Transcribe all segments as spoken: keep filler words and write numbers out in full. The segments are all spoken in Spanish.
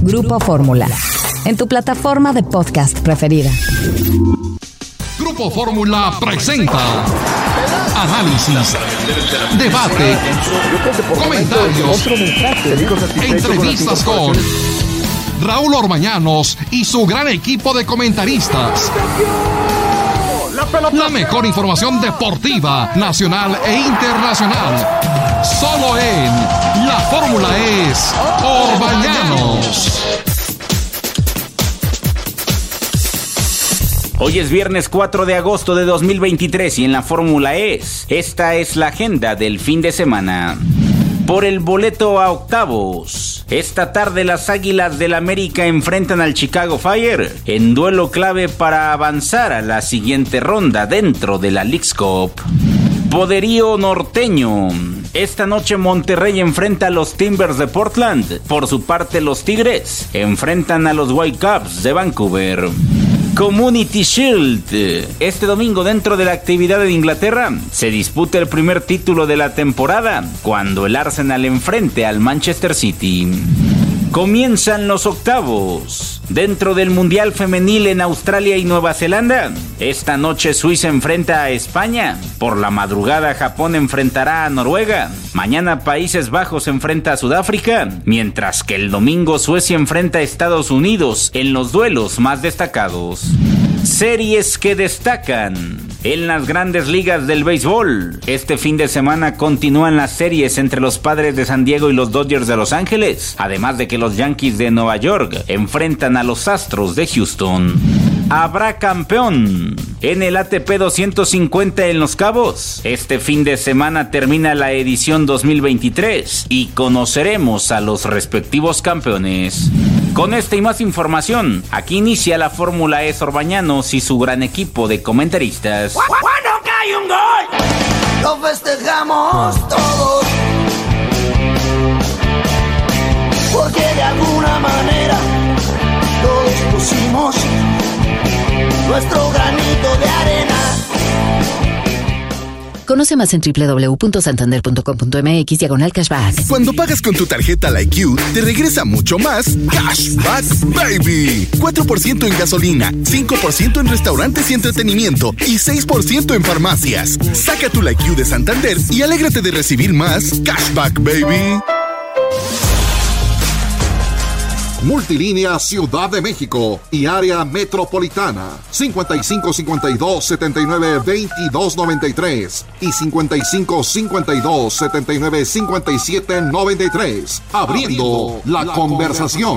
Grupo Fórmula, en tu plataforma de podcast preferida. Grupo Fórmula presenta análisis, debate, comentarios, entrevistas con Raúl Orbañanos y su gran equipo de comentaristas. La mejor información deportiva, nacional e internacional. Solo en La Fórmula es Orbañanos. Hoy es viernes cuatro de agosto de dos mil veintitrés y en La Fórmula es, esta es la agenda del fin de semana. Por el boleto a octavos, esta tarde las Águilas del América enfrentan al Chicago Fire en duelo clave para avanzar a la siguiente ronda dentro de la Leagues Cup. Poderío norteño. Esta noche Monterrey enfrenta a los Timbers de Portland. Por su parte, los Tigres enfrentan a los Whitecaps de Vancouver. Community Shield. Este domingo, dentro de la actividad de Inglaterra, se disputa el primer título de la temporada, cuando el Arsenal enfrente al Manchester City. Comienzan los octavos. Dentro del Mundial Femenil en Australia y Nueva Zelanda, esta noche Suiza enfrenta a España. Por la madrugada Japón enfrentará a Noruega. Mañana Países Bajos enfrenta a Sudáfrica, mientras que el domingo Suecia enfrenta a Estados Unidos en los duelos más destacados. Series que destacan. En las grandes ligas del béisbol, este fin de semana continúan las series entre los Padres de San Diego y los Dodgers de Los Ángeles, además de que los Yankees de Nueva York enfrentan a los Astros de Houston. Habrá campeón en el A T P doscientos cincuenta en Los Cabos. Este fin de semana termina la edición dos mil veintitrés y conoceremos a los respectivos campeones. Con esta y más información, aquí inicia la Fórmula E Orbañanos y su gran equipo de comentaristas. ¡Cuando cae un gol! ¡Lo festejamos todos! Porque de alguna manera todos pusimos nuestro granito de arena. Conoce más en doble u doble u doble u punto santander punto com punto m x diagonal cashback. Cuando pagas con tu tarjeta Like You, te regresa mucho más Cashback Baby. cuatro por ciento en gasolina, cinco por ciento en restaurantes y entretenimiento y seis por ciento en farmacias. Saca tu Like You de Santander y alégrate de recibir más Cashback Baby. Multilínea Ciudad de México y área metropolitana cincuenta y cinco cincuenta y dos setenta y nueve veintidós noventa y tres y cincuenta y cinco cincuenta y dos setenta y nueve cincuenta y siete noventa y tres. Abriendo, Abriendo la, la conversación.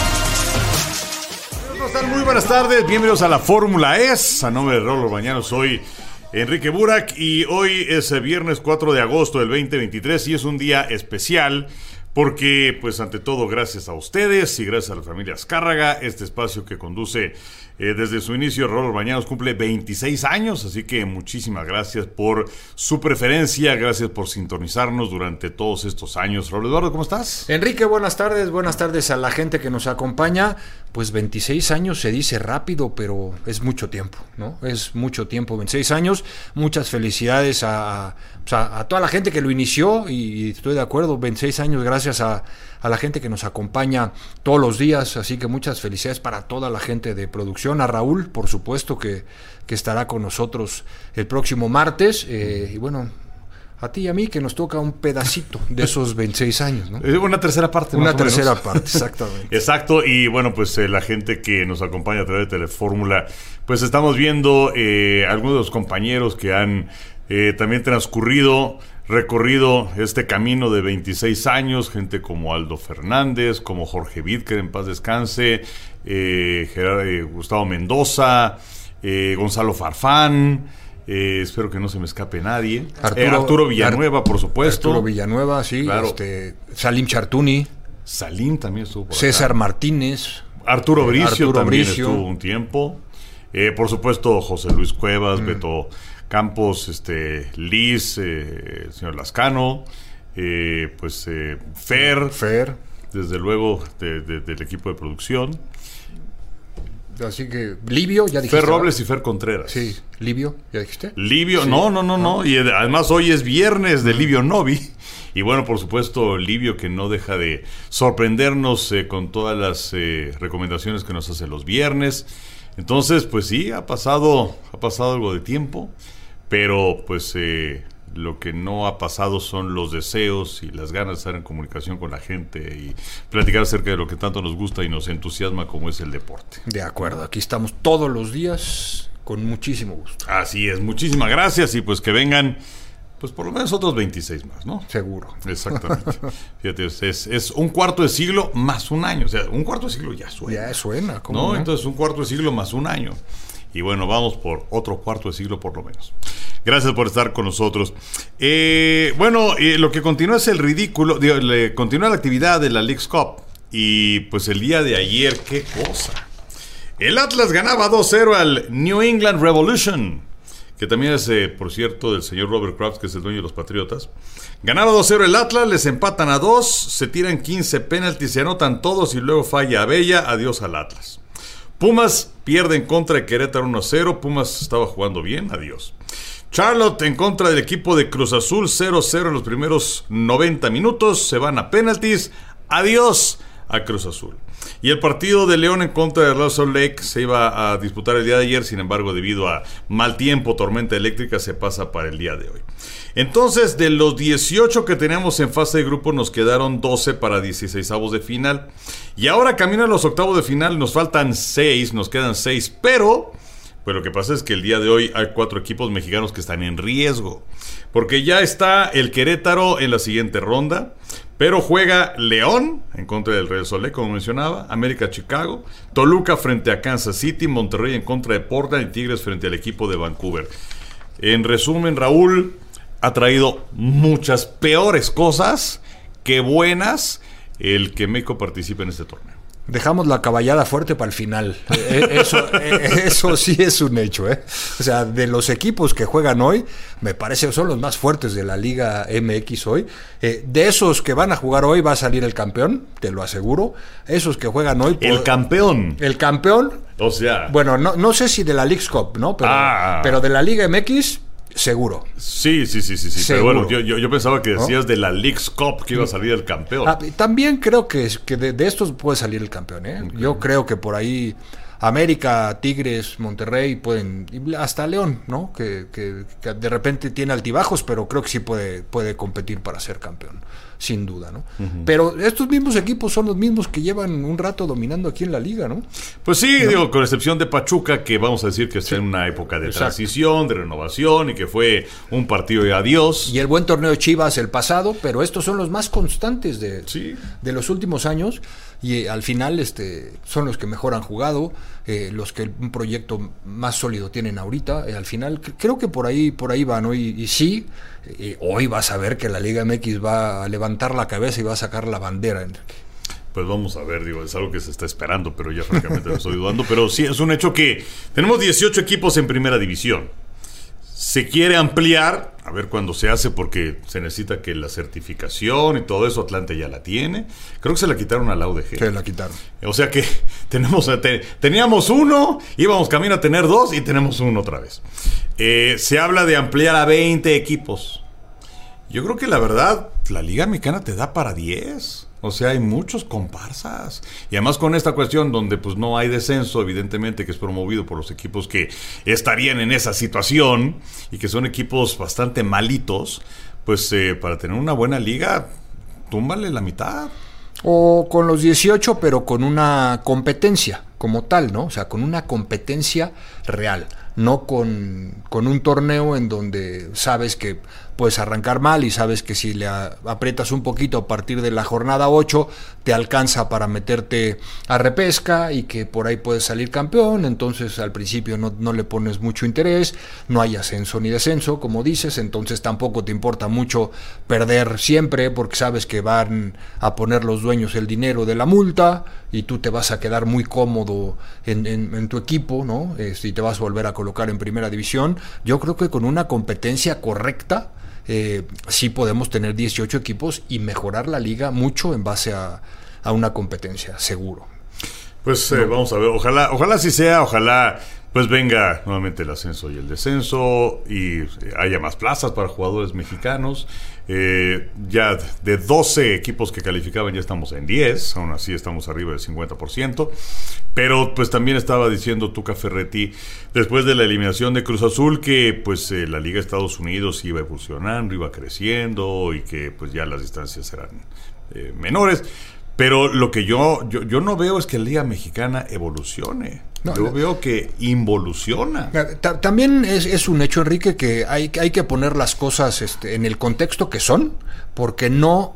¿Cómo están? Muy buenas tardes, bienvenidos a la Fórmula E S. A nombre de Raúl Orbañanos, soy Enrique Burak y hoy es viernes cuatro de agosto del veinte veintitrés y es un día especial. Porque, pues, ante todo, gracias a ustedes y gracias a la familia Azcárraga, este espacio que conduce eh, desde su inicio, Raúl Orbañanos cumple veintiséis años, así que muchísimas gracias por su preferencia, gracias por sintonizarnos durante todos estos años. Raúl Eduardo, ¿cómo estás? Enrique, buenas tardes, buenas tardes a la gente que nos acompaña. Pues veintiséis años se dice rápido, pero es mucho tiempo, ¿no? Es mucho tiempo, veintiséis años. Muchas felicidades a, a, a toda la gente que lo inició y estoy de acuerdo, veintiséis años gracias a, a la gente que nos acompaña todos los días, así que muchas felicidades para toda la gente de producción, a Raúl, por supuesto, que, que estará con nosotros el próximo martes, eh, y bueno, a ti y a mí que nos toca un pedacito de esos veintiséis años, ¿no? Una tercera parte. Una más o tercera menos. parte, exactamente. Exacto, y bueno, pues eh, la gente que nos acompaña a través de Telefórmula, pues estamos viendo eh, algunos de los compañeros que han eh, también transcurrido, recorrido este camino de veintiséis años, gente como Aldo Fernández, como Jorge Vidker, en paz descanse, eh, Gerard, eh, Gustavo Mendoza, eh, Gonzalo Farfán. Eh, espero que no se me escape nadie. Arturo, eh, Arturo Villanueva, por supuesto. Arturo Villanueva, sí. Claro. Este, Salim Chartuni. Salim también estuvo por César acá. Martínez. Arturo Bricio Arturo también Bricio. estuvo un tiempo. Eh, por supuesto, José Luis Cuevas, Mm. Beto Campos, este, Liz, eh, el señor Lascano, eh, pues eh, Fer, Fer. desde luego de, de, del equipo de producción. Así que, Livio, ya dijiste. Fer Robles y Fer Contreras. Sí, Livio, ¿ya dijiste? Livio, sí. no, no, no, no. Y además hoy es viernes de Livio Novi. Y bueno, por supuesto, Livio que no deja de sorprendernos eh, con todas las eh, recomendaciones que nos hace los viernes. Entonces, pues sí, ha pasado, ha pasado algo de tiempo, pero pues eh, lo que no ha pasado son los deseos y las ganas de estar en comunicación con la gente y platicar acerca de lo que tanto nos gusta y nos entusiasma como es el deporte. De acuerdo, aquí estamos todos los días con muchísimo gusto. Así es, muchísimas gracias y pues que vengan pues por lo menos otros veintiséis más, ¿no? Seguro. Exactamente. Fíjate, es, es un cuarto de siglo más un año. O sea, un cuarto de siglo ya suena. Ya suena. ¿Cómo ¿no? no? Entonces, un cuarto de siglo más un año. Y bueno, vamos por otro cuarto de siglo por lo menos. Gracias por estar con nosotros. Eh, bueno, eh, lo que continúa es el ridículo. Digo, le continúa la actividad de la Leagues Cup. Y pues el día de ayer, qué cosa. El Atlas ganaba dos cero al New England Revolution, que también es, eh, por cierto, del señor Robert Kraft, que es el dueño de los Patriotas. Ganaba dos cero el Atlas, les empatan a dos, se tiran quince penaltis, se anotan todos y luego falla Abella, adiós al Atlas. Pumas pierde en contra de Querétaro uno cero, Pumas estaba jugando bien, adiós. Charlotte en contra del equipo de Cruz Azul, cero cero en los primeros noventa minutos, se van a penaltis, adiós a Cruz Azul. Y el partido de León en contra de Real Salt Lake se iba a disputar el día de ayer, sin embargo, debido a mal tiempo, tormenta eléctrica, se pasa para el día de hoy. Entonces, de los dieciocho que teníamos en fase de grupo, nos quedaron doce para dieciseisavos de final. Y ahora camino a los octavos de final, nos faltan seis, nos quedan seis, pero pues lo que pasa es que el día de hoy hay cuatro equipos mexicanos que están en riesgo, porque ya está el Querétaro en la siguiente ronda, pero juega León en contra del Real Salt Lake, como mencionaba, América Chicago, Toluca frente a Kansas City, Monterrey en contra de Portland y Tigres frente al equipo de Vancouver. En resumen, Raúl ha traído muchas peores cosas que buenas el que México participe en este torneo. Dejamos la caballada fuerte para el final. Eso, eso sí es un hecho, ¿eh? O sea, de los equipos que juegan hoy, me parece que son los más fuertes de la Liga M X hoy. Eh, de esos que van a jugar hoy va a salir el campeón, te lo aseguro. Esos que juegan hoy... El campeón. El campeón. O sea... Bueno, no, no sé si de la Leagues Cup, ¿no? Pero, ah. pero de la Liga M X... Seguro. Sí, sí, sí, sí, sí. Pero bueno, yo, yo, yo pensaba que decías, ¿no?, de la Leagues Cup que iba a salir el campeón. Ah, también creo que, que de, de estos puede salir el campeón, ¿eh? Okay. Yo creo que por ahí América, Tigres, Monterrey pueden, hasta León, ¿no? Que, que, que de repente tiene altibajos, pero creo que sí puede, puede competir para ser campeón, sin duda, ¿no? Uh-huh. Pero estos mismos equipos son los mismos que llevan un rato dominando aquí en la liga, ¿no? Pues sí, ¿no? Digo, con excepción de Pachuca, que vamos a decir que está sí. en una época de Exacto. transición, de renovación, y que fue un partido de adiós. Y el buen torneo de Chivas el pasado, pero estos son los más constantes de, sí. de los últimos años, y eh, al final este son los que mejor han jugado, eh, los que un proyecto más sólido tienen ahorita. Eh, al final c- creo que por ahí por ahí van, ¿no? y, y sí, eh, hoy vas a ver que la Liga M X va a levantar la cabeza y va a sacar la bandera, Enrique. Pues vamos a ver, digo, es algo que se está esperando, pero ya francamente lo estoy dudando. Pero sí, es un hecho que tenemos dieciocho equipos en primera división. Se quiere ampliar, a ver cuándo se hace, porque se necesita que la certificación y todo eso, Atlante ya la tiene. Creo que se la quitaron a la U D G. Se la quitaron. O sea que tenemos te, teníamos uno, íbamos camino a tener dos y tenemos uno otra vez. Eh, se habla de ampliar a veinte equipos. Yo creo que la verdad, la Liga Mexicana te da para diez. O sea, hay muchos comparsas. Y además con esta cuestión donde pues no hay descenso, evidentemente, que es promovido por los equipos que estarían en esa situación y que son equipos bastante malitos, pues eh, para tener una buena liga, túmbale la mitad. O con los dieciocho, pero con una competencia como tal, ¿no? O sea, con una competencia real, no con, con un torneo en donde sabes que puedes arrancar mal y sabes que si le a, aprietas un poquito a partir de la jornada ocho te alcanza para meterte a repesca y que por ahí puedes salir campeón. Entonces al principio no, no le pones mucho interés, no hay ascenso ni descenso, como dices, entonces tampoco te importa mucho perder siempre porque sabes que van a poner los dueños el dinero de la multa y tú te vas a quedar muy cómodo en, en, en tu equipo, ¿no? Este, y te vas a volver a colocar en primera división. Yo creo que con una competencia correcta Eh, sí podemos tener dieciocho equipos y mejorar la liga mucho en base a, a una competencia, seguro. Pues eh, vamos a ver, ojalá, ojalá sí sea, ojalá pues venga nuevamente el ascenso y el descenso y haya más plazas para jugadores mexicanos. Eh, ya de doce equipos que calificaban ya estamos en diez, aún así estamos arriba del cincuenta por ciento. Pero pues también estaba diciendo Tuca Ferretti después de la eliminación de Cruz Azul que pues eh, la Liga de Estados Unidos iba evolucionando, iba creciendo y que pues ya las distancias eran eh, menores. Pero lo que yo, yo yo no veo es que la Liga Mexicana evolucione. No, yo no. veo que involuciona. También es, es un hecho, Enrique, que hay, hay que poner las cosas este, en el contexto que son, porque no,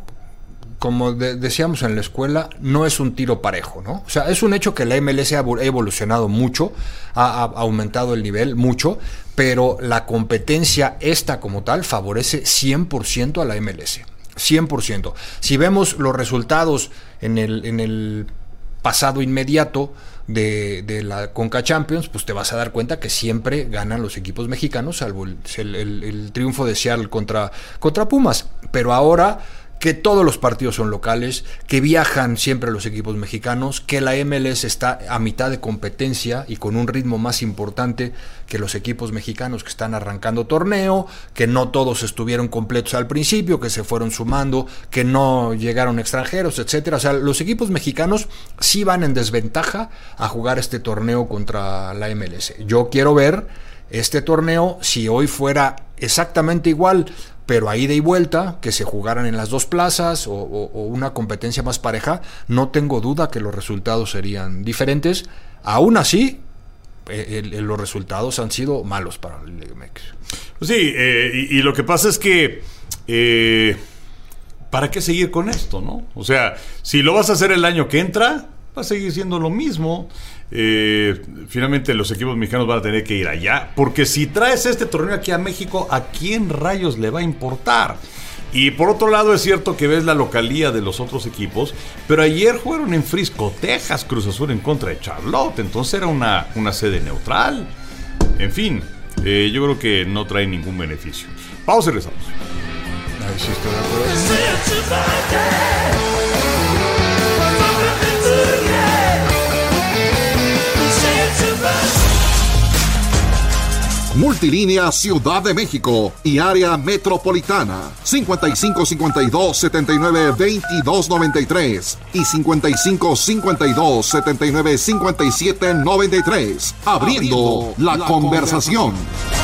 como de, decíamos en la escuela, no es un tiro parejo, ¿no? O sea, es un hecho que la M L S ha evolucionado mucho, ha, ha aumentado el nivel mucho, pero la competencia esta como tal favorece cien por ciento a la M L S. cien por ciento. Si vemos los resultados en el, en el pasado inmediato de, de la Conca Champions, pues te vas a dar cuenta que siempre ganan los equipos mexicanos, salvo el, el, el, el triunfo de Seattle contra, contra Pumas. Pero ahora que todos los partidos son locales, que viajan siempre los equipos mexicanos, que la M L S está a mitad de competencia y con un ritmo más importante que los equipos mexicanos que están arrancando torneo, que no todos estuvieron completos al principio, que se fueron sumando, que no llegaron extranjeros, etcétera. O sea, los equipos mexicanos sí van en desventaja a jugar este torneo contra la M L S. Yo quiero ver este torneo, si hoy fuera exactamente igual, pero a ida y vuelta, que se jugaran en las dos plazas o, o, o una competencia más pareja, no tengo duda que los resultados serían diferentes. Aún así, el, el, los resultados han sido malos para el Liga M X. Pues sí, eh, y, y lo que pasa es que eh, ¿para qué seguir con esto, no? O sea, si lo vas a hacer el año que entra, va a seguir siendo lo mismo. Eh, finalmente los equipos mexicanos van a tener que ir allá, porque si traes este torneo aquí a México, ¿a quién rayos le va a importar? Y por otro lado es cierto que ves la localía de los otros equipos, pero ayer jugaron en Frisco, Texas, Cruz Azul en contra de Charlotte, entonces era una, una sede neutral. En fin, eh, yo creo que no trae ningún beneficio. Vamos y regresamos. Ay, sí, estoy de acuerdo. Multilínea Ciudad de México y área metropolitana cincuenta y cinco cincuenta y dos setenta y nueve veintidós noventa y tres y cincuenta y cinco cincuenta y dos setenta y nueve cincuenta y siete noventa y tres. Abriendo la, la conversación.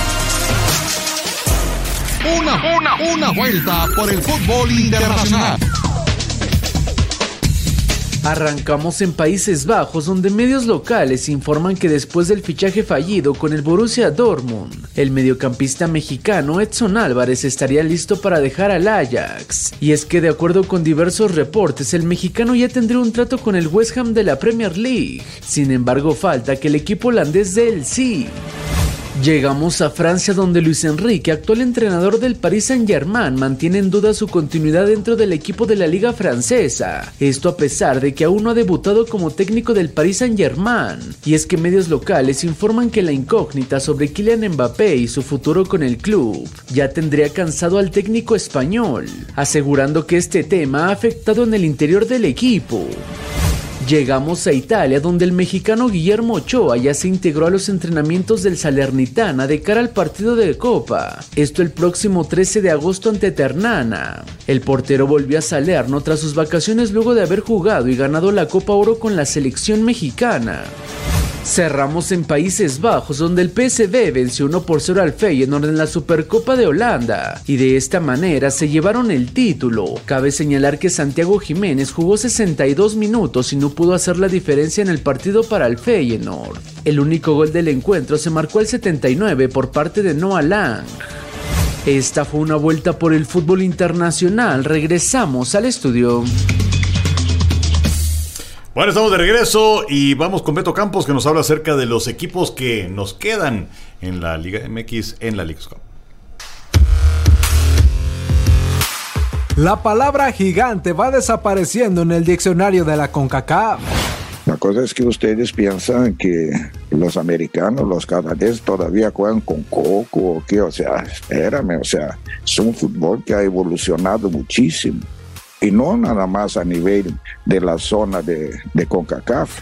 Una, una, una vuelta por el fútbol internacional. Arrancamos en Países Bajos, donde medios locales informan que después del fichaje fallido con el Borussia Dortmund, el mediocampista mexicano Edson Álvarez estaría listo para dejar al Ajax. Y es que de acuerdo con diversos reportes, el mexicano ya tendría un trato con el West Ham de la Premier League. Sin embargo, falta que el equipo holandés dé el sí. Llegamos a Francia, donde Luis Enrique, actual entrenador del Paris Saint-Germain, mantiene en duda su continuidad dentro del equipo de la liga francesa. Esto a pesar de que aún no ha debutado como técnico del Paris Saint-Germain. Y es que medios locales informan que la incógnita sobre Kylian Mbappé y su futuro con el club ya tendría cansado al técnico español, asegurando que este tema ha afectado en el interior del equipo. Llegamos a Italia, donde el mexicano Guillermo Ochoa ya se integró a los entrenamientos del Salernitana de cara al partido de Copa. Esto el próximo trece de agosto ante Ternana. El portero volvió a Salerno tras sus vacaciones luego de haber jugado y ganado la Copa Oro con la selección mexicana. Cerramos en Países Bajos, donde el P S V venció uno por cero al Feyenoord en la Supercopa de Holanda, y de esta manera se llevaron el título. Cabe señalar que Santiago Jiménez jugó sesenta y dos minutos y no pudo hacer la diferencia en el partido para el Feyenoord. El único gol del encuentro se marcó al setenta y nueve por parte de Noah Lang. Esta fue una vuelta por el fútbol internacional. Regresamos al estudio. Bueno, estamos de regreso y vamos con Beto Campos, que nos habla acerca de los equipos que nos quedan en la Liga M X, en la Leagues Cup. La palabra gigante va desapareciendo en el diccionario de la CONCACAF. La cosa es que ustedes piensan que los americanos, los canadienses todavía juegan con coco o qué, o sea, espérame, o sea, es un fútbol que ha evolucionado muchísimo. Y no nada más a nivel de la zona de, de CONCACAF,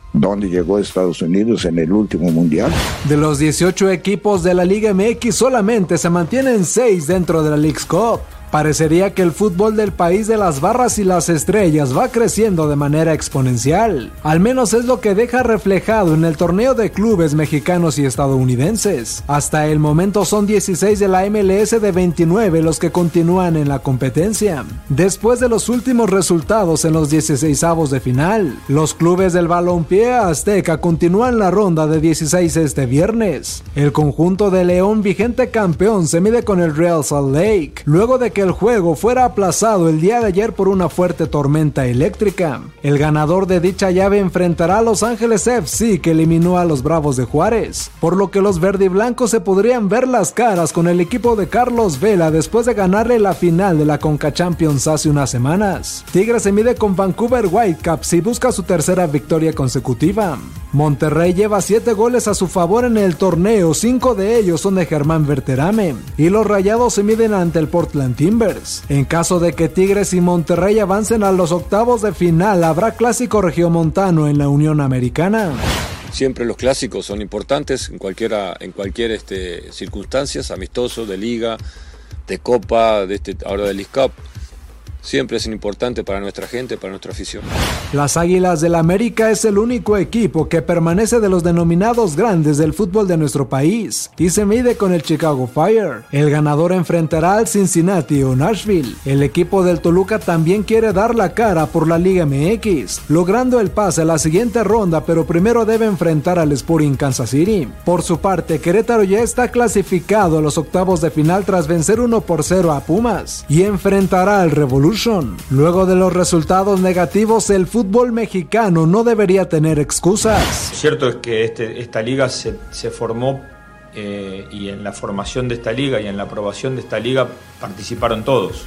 ¿Dónde llegó Estados Unidos en el último mundial? De los dieciocho equipos de la Liga M X, solamente se mantienen seis dentro de la Leagues Cup. Parecería que el fútbol del país de las barras y las estrellas va creciendo de manera exponencial. Al menos es lo que deja reflejado en el torneo de clubes mexicanos y estadounidenses. Hasta el momento son dieciséis de la M L S de veintinueve los que continúan en la competencia. Después de los últimos resultados en los dieciseisavos de final, los clubes del balompié azteca continúan la ronda de dieciséis este viernes. El conjunto de León, vigente campeón, se mide con el Real Salt Lake, luego de que el juego fuera aplazado el día de ayer por una fuerte tormenta eléctrica. El ganador de dicha llave enfrentará a Los Ángeles F C, que eliminó a los Bravos de Juárez, por lo que los verdiblancos se podrían ver las caras con el equipo de Carlos Vela después de ganarle la final de la Conca Champions hace unas semanas. Tigres se mide con Vancouver Whitecaps y busca su tercera victoria consecutiva. Monterrey lleva siete goles a su favor en el torneo, cinco de ellos son de Germán Berterame, y los Rayados se miden ante el Portland Timbers. En caso de que Tigres y Monterrey avancen a los octavos de final, habrá clásico regiomontano en la Unión Americana. Siempre los clásicos son importantes en cualquiera, en cualquier este, circunstancias, amistosos, de liga, de copa, de este, ahora de League Cup. Siempre es importante para nuestra gente, para nuestra afición. Las Águilas del América es el único equipo que permanece de los denominados grandes del fútbol de nuestro país y se mide con el Chicago Fire. El ganador enfrentará al Cincinnati o Nashville. El equipo del Toluca también quiere dar la cara por la Liga M X, logrando el pase a la siguiente ronda, pero primero debe enfrentar al Sporting Kansas City. Por su parte, Querétaro ya está clasificado a los octavos de final tras vencer uno por cero a Pumas y enfrentará al Revolution. Luego de los resultados negativos, el fútbol mexicano no debería tener excusas. Lo cierto es que este, esta liga se, se formó eh, y en la formación de esta liga y en la aprobación de esta liga participaron todos.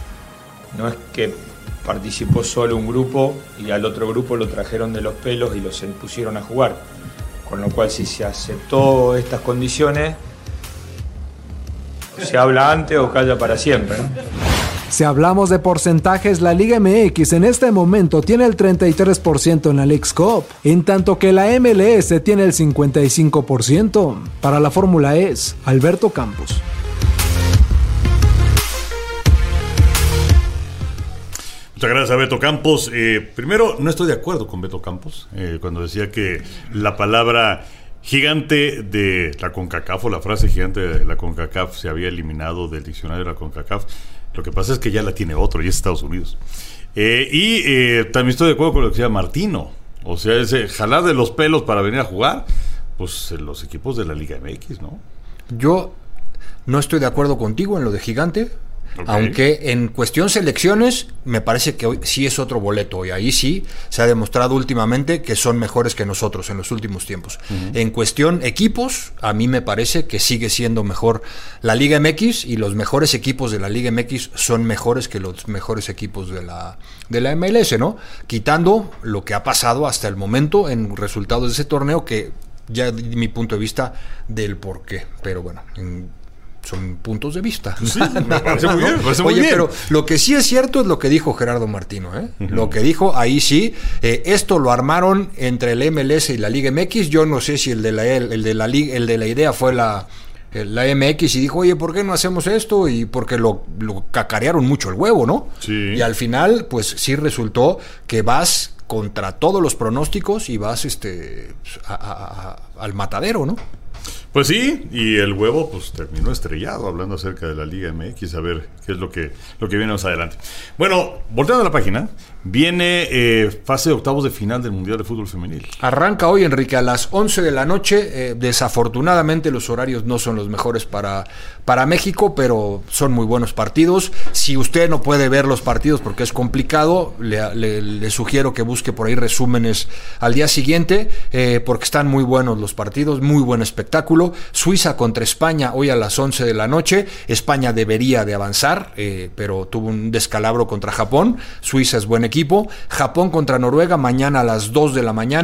No es que participó solo un grupo y al otro grupo lo trajeron de los pelos y los pusieron a jugar. Con lo cual, si se aceptó estas condiciones, se habla antes o calla para siempre, ¿no? Si hablamos de porcentajes, la Liga M X en este momento tiene el treinta y tres por ciento en la Leagues Cup, en tanto que la M L S tiene el cincuenta y cinco por ciento. Para la Fórmula E, Alberto Campos. Muchas gracias a Beto Campos. Eh, primero, no estoy de acuerdo con Beto Campos eh, cuando decía que la palabra gigante de la CONCACAF o la frase gigante de la CONCACAF se había eliminado del diccionario de la CONCACAF. Lo que pasa es que ya la tiene otro y es Estados Unidos. Eh, y eh, también estoy de acuerdo con lo que decía Martino. O sea, ese jalar de los pelos para venir a jugar, pues los equipos de la Liga M X, ¿no? Yo no estoy de acuerdo contigo en lo de gigante. Okay. Aunque en cuestión selecciones me parece que hoy sí es otro boleto y ahí sí se ha demostrado últimamente que son mejores que nosotros en los últimos tiempos. Uh-huh. En cuestión equipos, a mí me parece que sigue siendo mejor la Liga M X y los mejores equipos de la Liga M X son mejores que los mejores equipos de la, de la M L S, ¿no? Quitando lo que ha pasado hasta el momento en resultados de ese torneo, que ya di mi punto de vista del por qué, pero bueno, en son puntos de vista. Sí, me parece muy bien, me parece muy Oye, bien. Pero lo que sí es cierto es lo que dijo Gerardo Martino, ¿eh? Uh-huh. Lo que dijo ahí sí, eh, esto lo armaron entre el M L S y la Liga M X. Yo no sé si el de la el de la liga, el de la idea fue la la M X y dijo, oye, ¿por qué no hacemos esto? Y porque lo, lo cacarearon mucho el huevo, ¿no? Sí. Y al final, pues sí resultó que vas contra todos los pronósticos y vas este a, a, a, al matadero, ¿no? Pues sí, y el huevo pues terminó estrellado hablando acerca de la Liga M X, a ver qué es lo que, lo que viene más adelante. Bueno, volteando a la página, viene eh, fase de octavos de final del Mundial de Fútbol Femenil. Arranca hoy, Enrique, a las once de la noche. Eh, desafortunadamente los horarios no son los mejores para, para México, pero son muy buenos partidos. Si usted no puede ver los partidos porque es complicado, le, le, le sugiero que busque por ahí resúmenes al día siguiente, eh, porque están muy buenos los partidos, muy buen espectáculo. Suiza contra España hoy a las once de la noche. España debería de avanzar, eh, pero tuvo un descalabro contra Japón. Suiza es buen equipo. Japón contra Noruega mañana a las dos de la mañana.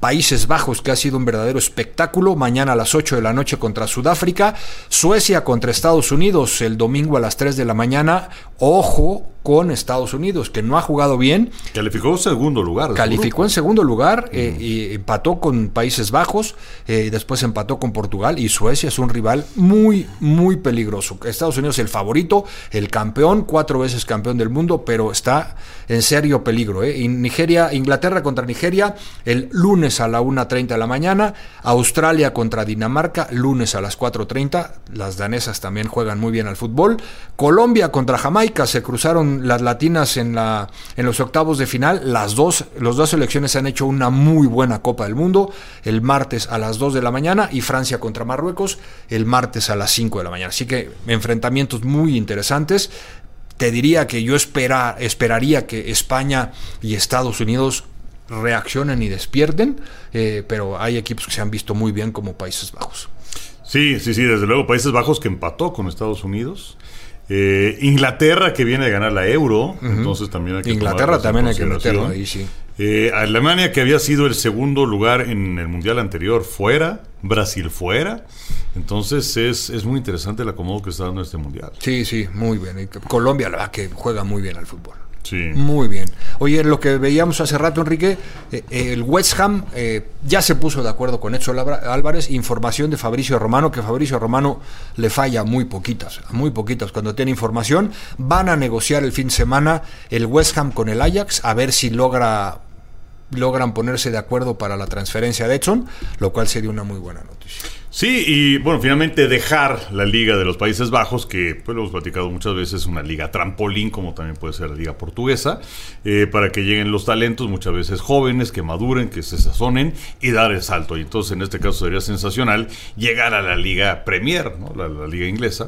Países Bajos, que ha sido un verdadero espectáculo, mañana a las ocho de la noche contra Sudáfrica, Suecia contra Estados Unidos el domingo a las tres de la mañana, ojo con Estados Unidos, que no ha jugado bien. Calificó en segundo lugar. Calificó en segundo lugar eh, y empató con Países Bajos, eh, después empató con Portugal, y Suecia es un rival muy, muy peligroso. Estados Unidos el favorito, el campeón, cuatro veces campeón del mundo, pero está en serio peligro. Eh. Y Nigeria, Inglaterra contra Nigeria, el lunes a la una treinta de la mañana, Australia contra Dinamarca, lunes a las cuatro treinta, las danesas también juegan muy bien al fútbol, Colombia contra Jamaica, se cruzaron las latinas en la en los octavos de final, las dos, las dos selecciones han hecho una muy buena Copa del Mundo, el martes a las dos de la mañana, y Francia contra Marruecos el martes a las cinco de la mañana, así que enfrentamientos muy interesantes. Te diría que yo espera, esperaría que España y Estados Unidos reaccionen y despierten, eh, pero hay equipos que se han visto muy bien como Países Bajos. Sí, sí, sí, desde luego Países Bajos, que empató con Estados Unidos. Eh, Inglaterra, que viene a ganar la Euro, uh-huh. Entonces también hay que Inglaterra también hay que meterlo ahí, sí. Eh, Alemania, que había sido el segundo lugar en el mundial anterior, fuera. Brasil fuera. Entonces es, es muy interesante el acomodo que está dando este mundial. Sí, sí, muy bien. Colombia, la verdad que juega muy bien al fútbol. Sí. Muy bien. Oye, lo que veíamos hace rato, Enrique, eh, el West Ham eh, ya se puso de acuerdo con Edson Álvarez. Información de Fabricio Romano, que Fabricio Romano le falla muy poquitas, muy poquitas cuando tiene información. Van a negociar el fin de semana el West Ham con el Ajax, a ver si logra logran ponerse de acuerdo para la transferencia de Edson, lo cual sería una muy buena noticia. Sí, y bueno, finalmente dejar la Liga de los Países Bajos, que pues lo hemos platicado muchas veces, una liga trampolín, como también puede ser la liga portuguesa, eh, para que lleguen los talentos, muchas veces jóvenes, que maduren, que se sazonen y dar el salto. Y entonces en este caso sería sensacional llegar a la Liga Premier, ¿no? la, la liga inglesa.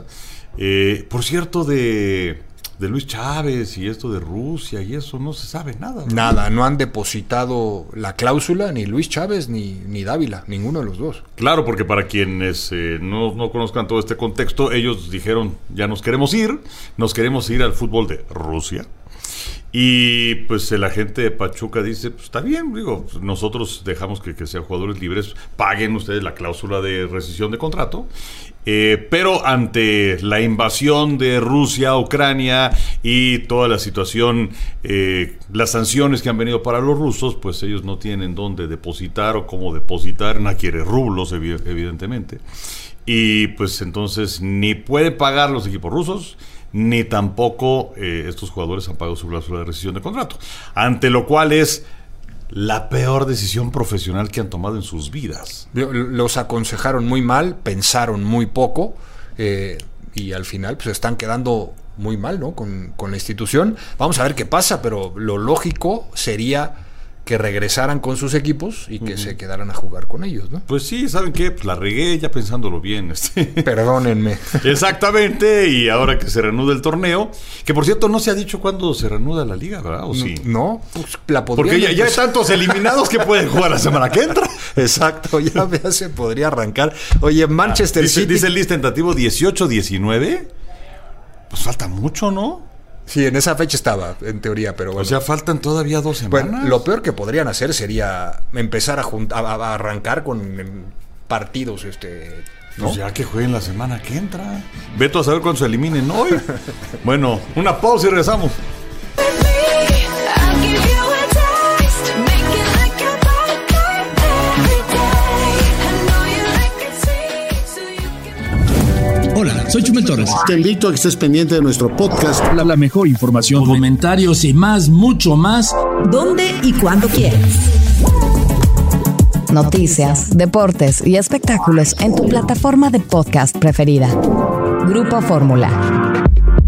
Eh, por cierto, de... de Luis Chávez y esto de Rusia y eso no se sabe nada, ¿no? Nada, no han depositado la cláusula ni Luis Chávez ni, ni Dávila, ninguno de los dos. Claro, porque para quienes eh, no, no conozcan todo este contexto, ellos dijeron, ya nos queremos ir, nos queremos ir al fútbol de Rusia. Y pues la gente de Pachuca dice, pues está bien, digo, nosotros dejamos que, que sean jugadores libres, paguen ustedes la cláusula de rescisión de contrato, eh, pero ante la invasión de Rusia a Ucrania y toda la situación, eh, las sanciones que han venido para los rusos, pues ellos no tienen dónde depositar o cómo depositar, no quiere rublos evidentemente, y pues entonces ni puede pagar los equipos rusos, ni tampoco eh, estos jugadores han pagado su cláusula de rescisión de contrato, ante lo cual es la peor decisión profesional que han tomado en sus vidas. Los aconsejaron muy mal, pensaron muy poco, eh, y al final pues están quedando muy mal, ¿no? Con, con la institución. Vamos a ver qué pasa, pero lo lógico sería que regresaran con sus equipos y que uh-huh. se quedaran a jugar con ellos, ¿no? Pues sí, ¿saben qué? Pues la regué ya pensándolo bien. Este. Perdónenme. Exactamente, y ahora que se reanuda el torneo, que por cierto no se ha dicho cuándo se reanuda la liga, ¿verdad? ¿O sí? No, pues la podrían... Porque ya, ya hay tantos eliminados que pueden jugar la semana que entra. Exacto, ya, ya se podría arrancar. Oye, Manchester ah, dice, City... Dice el list tentativo dieciocho diecinueve. Pues falta mucho, ¿no? Sí, en esa fecha estaba, en teoría, pero bueno. O sea, faltan todavía dos semanas. Bueno, lo peor que podrían hacer sería empezar a, junta, a, a arrancar con partidos, este... ¿no? Pues ya que jueguen la semana que entra. Veto a saber cuándo se eliminen hoy. Bueno, una pausa y regresamos. Hola, soy Chumel Torres. Te invito a que estés pendiente de nuestro podcast. La, la mejor información, comentarios y más, mucho más. ¿Dónde y cuándo quieres? Noticias, deportes y espectáculos en tu plataforma de podcast preferida. Grupo Fórmula.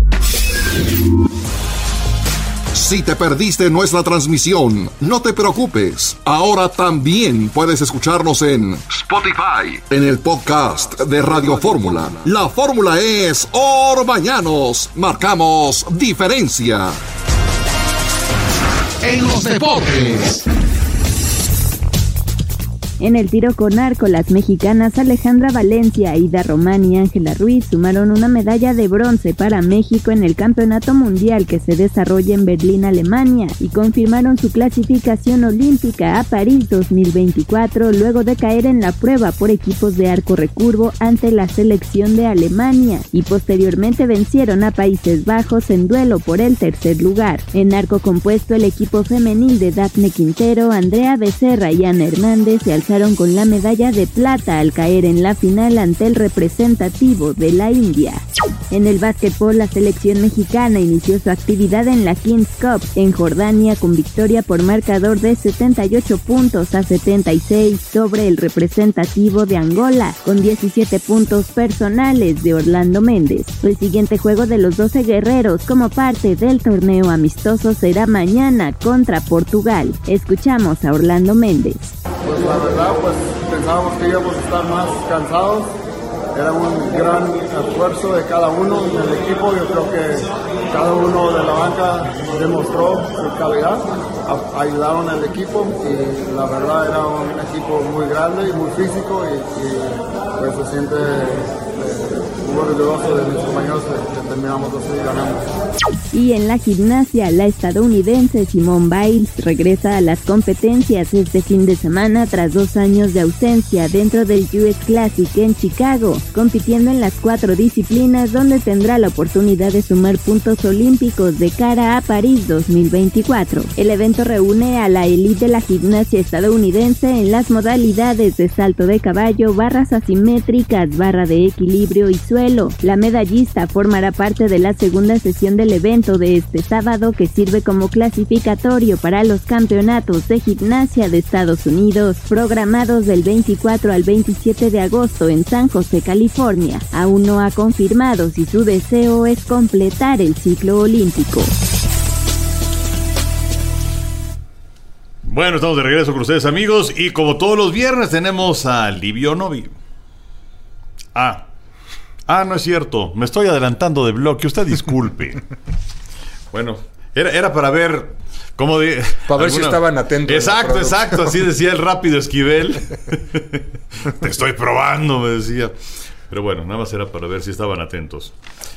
Si te perdiste nuestra transmisión, no te preocupes. Ahora también puedes escucharnos en Spotify, en el podcast de Radio Fórmula. La fórmula es Orbañanos. Marcamos diferencia. En los deportes. En el tiro con arco, las mexicanas Alejandra Valencia, Aida Román y Ángela Ruiz sumaron una medalla de bronce para México en el Campeonato Mundial que se desarrolla en Berlín, Alemania, y confirmaron su clasificación olímpica a París dos mil veinticuatro luego de caer en la prueba por equipos de arco recurvo ante la selección de Alemania y posteriormente vencieron a Países Bajos en duelo por el tercer lugar. En arco compuesto, el equipo femenil de Dafne Quintero, Andrea Becerra y Ana Hernández se alzaron con la medalla de plata al caer en la final ante el representativo de la India. En el básquetbol, la selección mexicana inició su actividad en la Kings Cup en Jordania con victoria por marcador de setenta y ocho puntos a setenta y seis sobre el representativo de Angola, con diecisiete puntos personales de Orlando Méndez. El siguiente juego de los doce guerreros como parte del torneo amistoso será mañana contra Portugal. Escuchamos a Orlando Méndez. Pues la verdad, pues pensábamos que íbamos a estar más cansados. Era un gran esfuerzo de cada uno en el equipo. Yo creo que cada uno de la banca demostró su calidad, a- ayudaron al equipo y la verdad era un equipo muy grande y muy físico y, y pues se siente eh, muy orgulloso de mis compañeros que, que terminamos así y ganamos. Y en la gimnasia, la estadounidense Simone Biles regresa a las competencias este fin de semana tras dos años de ausencia dentro del U S Classic en Chicago, compitiendo en las cuatro disciplinas donde tendrá la oportunidad de sumar puntos olímpicos de cara a París dos mil veinticuatro. El evento reúne a la élite de la gimnasia estadounidense en las modalidades de salto de caballo, barras asimétricas, barra de equilibrio y suelo. La medallista formará parte de la segunda sesión del evento de este sábado que sirve como clasificatorio para los campeonatos de gimnasia de Estados Unidos programados del veinticuatro al veintisiete de agosto en San José, California. Aún no ha confirmado si su deseo es completar el ciclo olímpico. Bueno, estamos de regreso con ustedes, amigos, y como todos los viernes tenemos a Livio Novi. Ah, ah, no es cierto, me estoy adelantando de bloque, usted disculpe. Bueno, era, era para ver cómo de... Para ver si estaban atentos. Exacto, exacto, así decía el rápido Esquivel. Te estoy probando, me decía. Pero bueno, nada más era para ver si estaban atentos.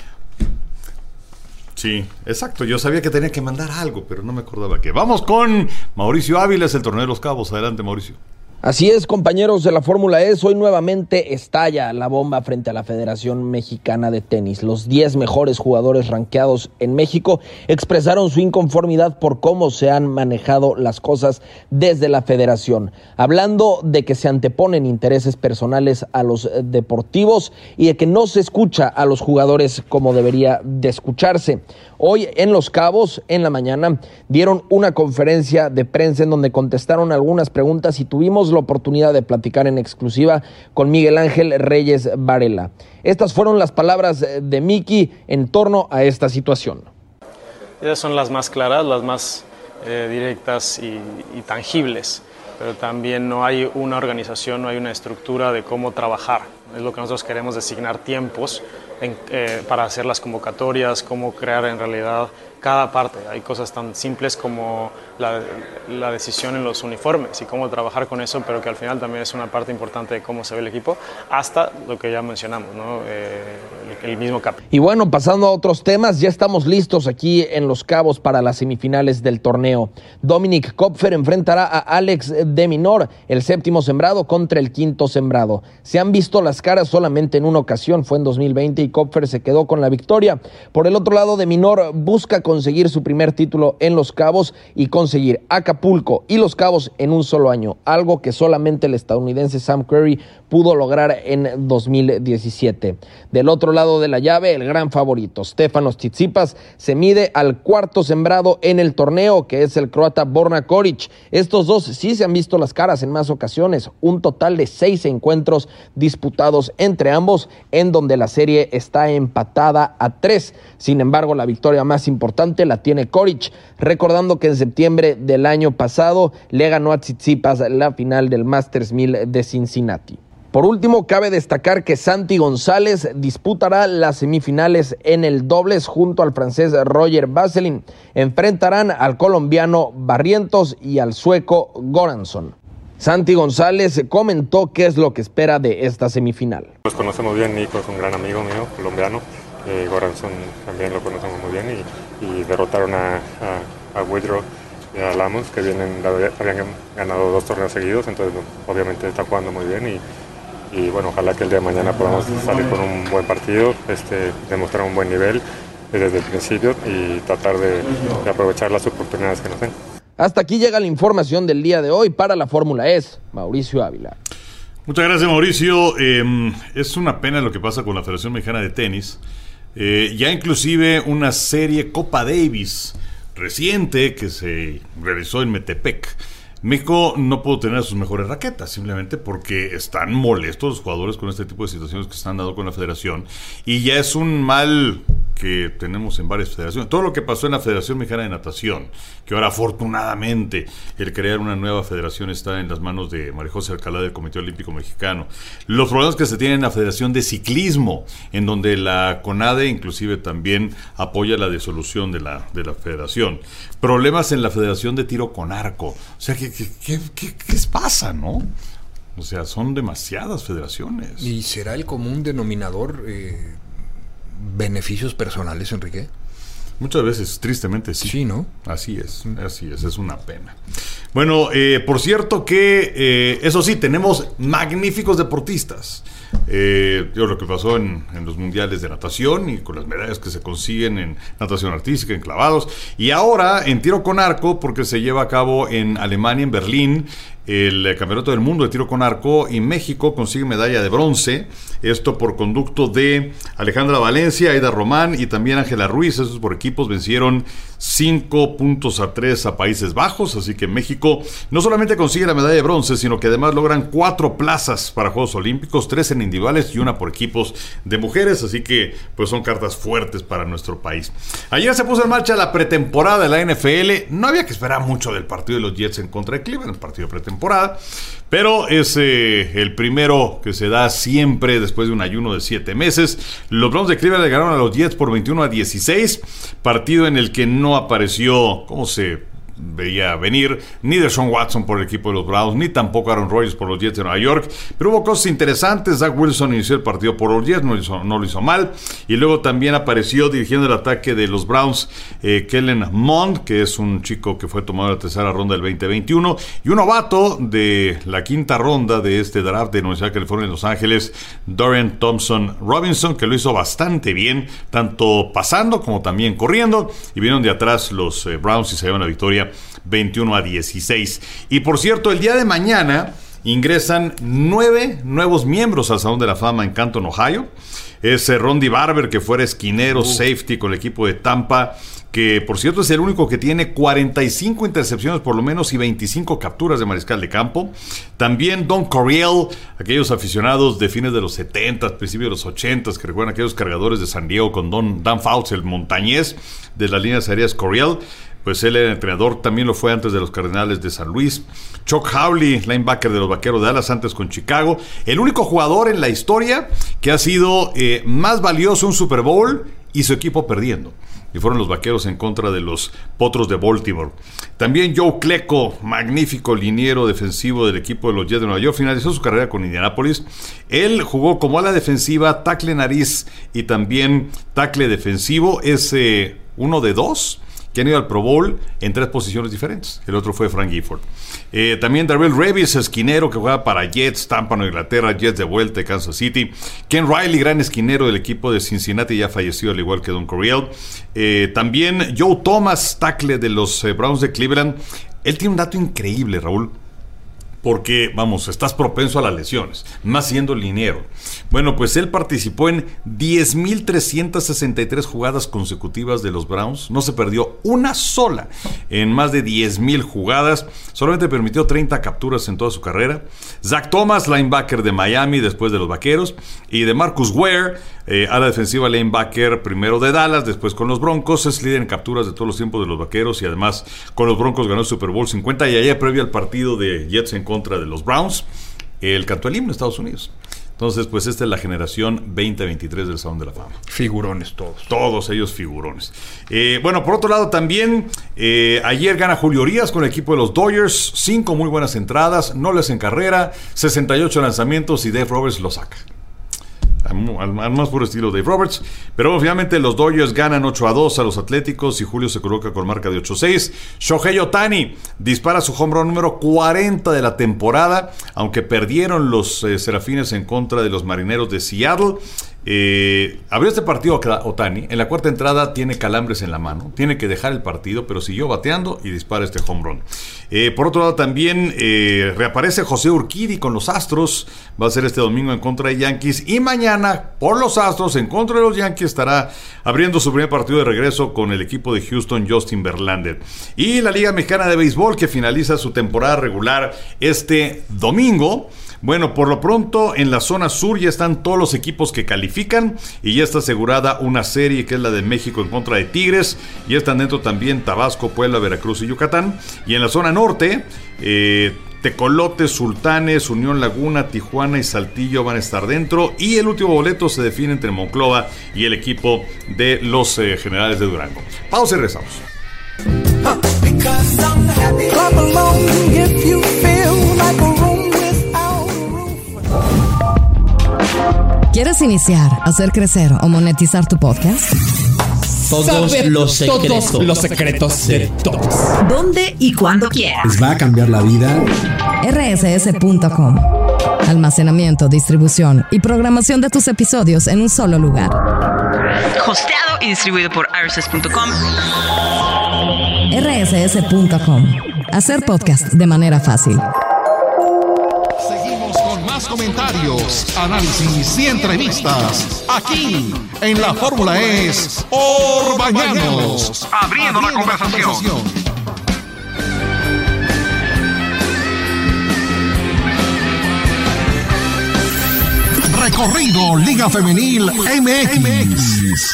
Sí, exacto, yo sabía que tenía que mandar algo, pero no me acordaba qué. Vamos con Mauricio Ávila, es el Torneo de los Cabos. Adelante, Mauricio. Así es, compañeros de la Fórmula E, hoy nuevamente estalla la bomba frente a la Federación Mexicana de Tenis. Los diez mejores jugadores rankeados en México expresaron su inconformidad por cómo se han manejado las cosas desde la federación, hablando de que se anteponen intereses personales a los deportivos y de que no se escucha a los jugadores como debería de escucharse. Hoy en Los Cabos, en la mañana, dieron una conferencia de prensa en donde contestaron algunas preguntas y tuvimos la oportunidad de platicar en exclusiva con Miguel Ángel Reyes Varela. Estas fueron las palabras de Miki en torno a esta situación. Ellas son las más claras, las más eh, directas y, y tangibles, pero también no hay una organización, no hay una estructura de cómo trabajar. Es lo que nosotros queremos, designar tiempos en, eh, para hacer las convocatorias, cómo crear en realidad cada parte. Hay cosas tan simples como la, la decisión en los uniformes y cómo trabajar con eso, pero que al final también es una parte importante de cómo se ve el equipo, hasta lo que ya mencionamos, ¿no? Eh, el, el mismo cap. Y bueno, pasando a otros temas, ya estamos listos aquí en Los Cabos para las semifinales del torneo. Dominic Kopfer enfrentará a Alex de Minaur, el séptimo sembrado contra el quinto sembrado. Se han visto las caras solamente en una ocasión, fue en dos mil veinte, y Kopfer se quedó con la victoria. Por el otro lado, de Minaur busca conseguir su primer título en Los Cabos y conseguir Acapulco y Los Cabos en un solo año, algo que solamente el estadounidense Sam Querrey pudo lograr en dos mil diecisiete. Del otro lado de la llave, el gran favorito, Stefanos Tsitsipas, se mide al cuarto sembrado en el torneo, que es el croata Borna Coric. Estos dos sí se han visto las caras en más ocasiones, un total de seis encuentros disputados entre ambos, en donde la serie está empatada a tres. Sin embargo, la victoria más importante la tiene Coric, recordando que en septiembre del año pasado le ganó a Tsitsipas la final del Masters mil de Cincinnati. Por último, cabe destacar que Santi González disputará las semifinales en el dobles junto al francés Roger Vasselin. Enfrentarán al colombiano Barrientos y al sueco Goranson. Santi González comentó qué es lo que espera de esta semifinal. Nos conocemos bien, Nico es un gran amigo mío, colombiano, eh, Goranson también lo conocemos muy bien y, y derrotaron a, a, a Woodrow y a Lammons, que vienen, habían ganado dos torneos seguidos, entonces obviamente está jugando muy bien y, y bueno, ojalá que el día de mañana podamos salir con un buen partido, este, demostrar un buen nivel desde el principio y tratar de, de aprovechar las oportunidades que nos den. Hasta aquí llega la información del día de hoy para la Fórmula E S. Mauricio Ávila. Muchas gracias, Mauricio. Eh, es una pena lo que pasa con la Federación Mexicana de Tenis. Eh, ya inclusive una serie Copa Davis reciente que se realizó en Metepec. México no pudo tener sus mejores raquetas, simplemente porque están molestos los jugadores con este tipo de situaciones que se están dando con la federación. Y ya es un mal que tenemos en varias federaciones. Todo lo que pasó en la Federación Mexicana de Natación, que ahora afortunadamente el crear una nueva federación está en las manos de María José Alcalá del Comité Olímpico Mexicano. Los problemas que se tienen en la Federación de Ciclismo, en donde la CONADE inclusive también apoya la disolución de la, de la federación. Problemas en la Federación de Tiro con Arco. O sea, ¿qué, qué, qué, qué, qué pasa, no? O sea, son demasiadas federaciones. ¿Y será el común denominador eh, beneficios personales, Enrique? Muchas veces, tristemente, sí. Sí, ¿no? Así es, así es, es una pena. Bueno, eh, por cierto que, eh, eso sí, tenemos magníficos deportistas. Eh, yo lo que pasó en, en los mundiales de natación y con las medallas que se consiguen en natación artística, en clavados, y ahora en tiro con arco, porque se lleva a cabo en Alemania, en Berlín, el Campeonato del Mundo de Tiro con Arco, y México consigue medalla de bronce, esto por conducto de Alejandra Valencia, Aida Román y también Ángela Ruiz. Esos por equipos vencieron cinco puntos a tres a Países Bajos, así que México no solamente consigue la medalla de bronce, sino que además logran cuatro plazas para Juegos Olímpicos, tres en individuales y una por equipos de mujeres, así que pues son cartas fuertes para nuestro país. Ayer se puso en marcha la pretemporada de la N F L, no había que esperar mucho del partido de los Jets en contra de Cleveland, el partido de pretemporada, pero es eh, el primero que se da siempre después de un ayuno de siete meses. Los Browns de Cleveland le ganaron a los Jets por veintiuno a dieciséis, partido en el que no apareció, ¿cómo se veía venir? Ni Deshaun Watson por el equipo de los Browns, ni tampoco Aaron Rodgers por los Jets de Nueva York, pero hubo cosas interesantes. Zach Wilson inició el partido por los Jets, no lo hizo, no lo hizo mal, y luego también apareció dirigiendo el ataque de los Browns eh, Kellen Mond, que es un chico que fue tomado en la tercera ronda del veinte veintiuno, y un novato de la quinta ronda de este draft de Universidad de California en Los Ángeles, Dorian Thompson Robinson, que lo hizo bastante bien, tanto pasando como también corriendo, y vinieron de atrás los eh, Browns y se llevan la victoria veintiuno a dieciséis. Y por cierto, el día de mañana ingresan nueve nuevos miembros al Salón de la Fama en Canton, Ohio. Es Rondy Barber, que fuera esquinero, uh. safety con el equipo de Tampa, que por cierto es el único que tiene cuarenta y cinco intercepciones por lo menos y veinticinco capturas de mariscal de campo. También Don Coryell, aquellos aficionados de fines de los setenta, principios de los ochenta, que recuerdan aquellos cargadores de San Diego con Don Dan Fouts, el montañés de las líneas aéreas Coryell. Pues él era entrenador, también lo fue antes de los Cardenales de San Luis. Chuck Howley, linebacker de los Vaqueros de Dallas, antes con Chicago. El único jugador en la historia que ha sido eh, más valioso un Super Bowl y su equipo perdiendo. Y fueron los Vaqueros en contra de los Potros de Baltimore. También Joe Klecko, magnífico liniero defensivo del equipo de los Jets de Nueva York, finalizó su carrera con Indianapolis. Él jugó como ala defensiva, tackle nariz y también tackle defensivo. Es eh, uno de dos que han ido al Pro Bowl en tres posiciones diferentes. El otro fue Frank Gifford. Eh, también Darrell Revis, esquinero que juega para Jets, Tampa, Nueva Inglaterra, Jets de vuelta de Kansas City. Ken Riley, gran esquinero del equipo de Cincinnati, ya falleció al igual que Don Coryell. Eh, también Joe Thomas, tackle de los eh, Browns de Cleveland. Él tiene un dato increíble, Raúl, porque, vamos, estás propenso a las lesiones, más siendo liniero. Bueno, pues él participó en diez mil trescientas sesenta y tres jugadas consecutivas de los Browns. No se perdió una sola en más de diez mil jugadas. Solamente permitió treinta capturas en toda su carrera. Zach Thomas, linebacker de Miami, después de los Vaqueros. Y de Marcus Ware, eh, ala defensiva linebacker, primero de Dallas, después con los Broncos. Es líder en capturas de todos los tiempos de los Vaqueros. Y además con los Broncos ganó el Super Bowl cincuenta. Y ayer, previo al partido de Jets en contra de los Browns, él cantó el himno de Estados Unidos. Entonces, pues esta es la generación veinte veintitrés del Salón de la Fama. Figurones todos. Todos ellos figurones. Eh, bueno, por otro lado también, eh, ayer gana Julio Urías con el equipo de los Dodgers. Cinco muy buenas entradas, no les en carrera, sesenta y ocho lanzamientos y Dave Roberts lo saca. Al, al más puro estilo Dave Roberts. Pero obviamente los Dodgers ganan ocho a dos a los Atléticos y Julio se coloca con marca de ocho a seis. Shohei Ohtani dispara su home run número cuarenta de la temporada, aunque perdieron los eh, Serafines en contra de los Marineros de Seattle. Eh, abrió este partido Ohtani. En la cuarta entrada tiene calambres en la mano, tiene que dejar el partido, pero siguió bateando y dispara este home run. Eh, por otro lado también eh, reaparece José Urquidy con los Astros. Va a ser este domingo en contra de Yankees, y mañana por los Astros en contra de los Yankees estará abriendo su primer partido de regreso con el equipo de Houston, Justin Verlander. Y la Liga Mexicana de Béisbol, que finaliza su temporada regular este domingo. Bueno, por lo pronto en la zona sur ya están todos los equipos que califican y ya está asegurada una serie que es la de México en contra de Tigres. Ya están dentro también Tabasco, Puebla, Veracruz y Yucatán. Y en la zona norte, eh, Tecolotes, Sultanes, Unión Laguna, Tijuana y Saltillo van a estar dentro. Y el último boleto se define entre Monclova y el equipo de los eh, Generales de Durango. Pausa y regresamos. ¿Quieres iniciar, hacer crecer o monetizar tu podcast? Todos Saber los secretos. Todos los secretos Sí. de todos. ¿Dónde y cuándo quieras? ¿Les va a cambiar la vida? R S S punto com. Almacenamiento, distribución y programación de tus episodios en un solo lugar. Hosteado y distribuido por R S S punto com. R S S punto com. Hacer podcast de manera fácil. Seguimos con más comentarios, análisis y entrevistas aquí en la Fórmula Es Orbañanos, abriendo la conversación. Recorrido Liga Femenil M X.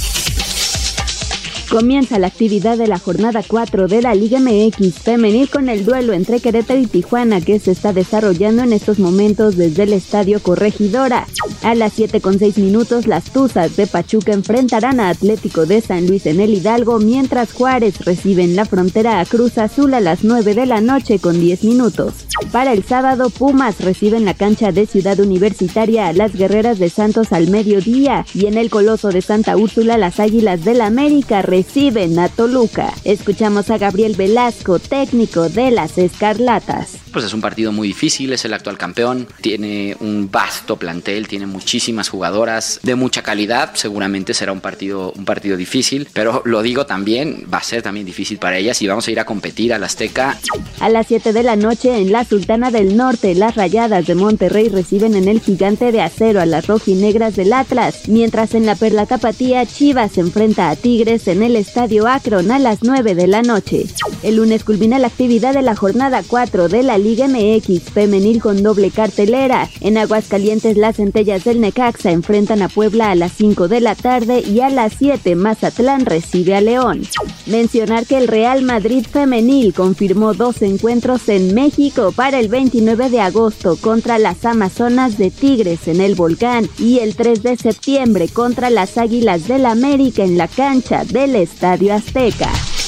Comienza la actividad de la jornada cuatro de la Liga M X femenil con el duelo entre Querétaro y Tijuana, que se está desarrollando en estos momentos desde el Estadio Corregidora. A las siete con seis minutos, las Tuzas de Pachuca enfrentarán a Atlético de San Luis en el Hidalgo, mientras Juárez recibe en la frontera a Cruz Azul a las nueve de la noche con diez minutos. Para el sábado, Pumas recibe en la cancha de Ciudad Universitaria a las Guerreras de Santos al mediodía, y en el Coloso de Santa Úrsula las Águilas del América reciben a Toluca. Escuchamos a Gabriel Velasco, técnico de las Escarlatas. Pues es un partido muy difícil, es el actual campeón, tiene un vasto plantel, tiene muchísimas jugadoras de mucha calidad, seguramente será un partido, un partido difícil, pero lo digo también, va a ser también difícil para ellas y vamos a ir a competir al Azteca. A las siete de la noche en la Sultana del Norte, las Rayadas de Monterrey reciben en el Gigante de Acero a las rojinegras del Atlas, mientras en la Perla Tapatía, Chivas se enfrenta a Tigres en el Estadio Akron a las nueve de la noche. El lunes culmina la actividad de la jornada cuatro de la Liga M X femenil con doble cartelera. En Aguascalientes, las Centellas del Necaxa enfrentan a Puebla a las cinco de la tarde y a las siete Mazatlán recibe a León. Mencionar que el Real Madrid femenil confirmó dos encuentros en México para el veintinueve de agosto contra las Amazonas de Tigres en el Volcán y el tres de septiembre contra las Águilas del América en la cancha del Estadio Azteca.